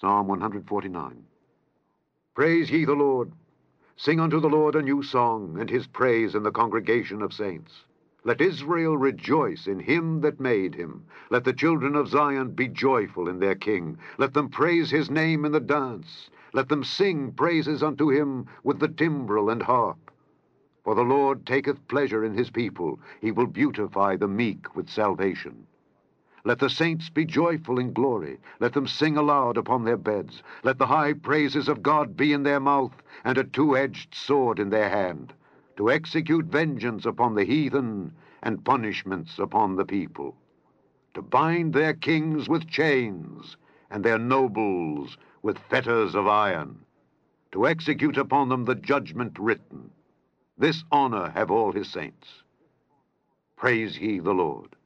Psalm 149. Praise ye the Lord. Sing unto the Lord a new song, and his praise in the congregation of saints. Let Israel rejoice in him that made him. Let the children of Zion be joyful in their king. Let them praise his name in the dance. Let them sing praises unto him with the timbrel and harp. For the Lord taketh pleasure in his people. He will beautify the meek with salvation. Let the saints be joyful in glory. Let them sing aloud upon their beds. Let the high praises of God be in their mouth, and a two-edged sword in their hand, to execute vengeance upon the heathen, and punishments upon the people, to bind their kings with chains, and their nobles with fetters of iron, to execute upon them the judgment written. This honor have all his saints. Praise ye the Lord.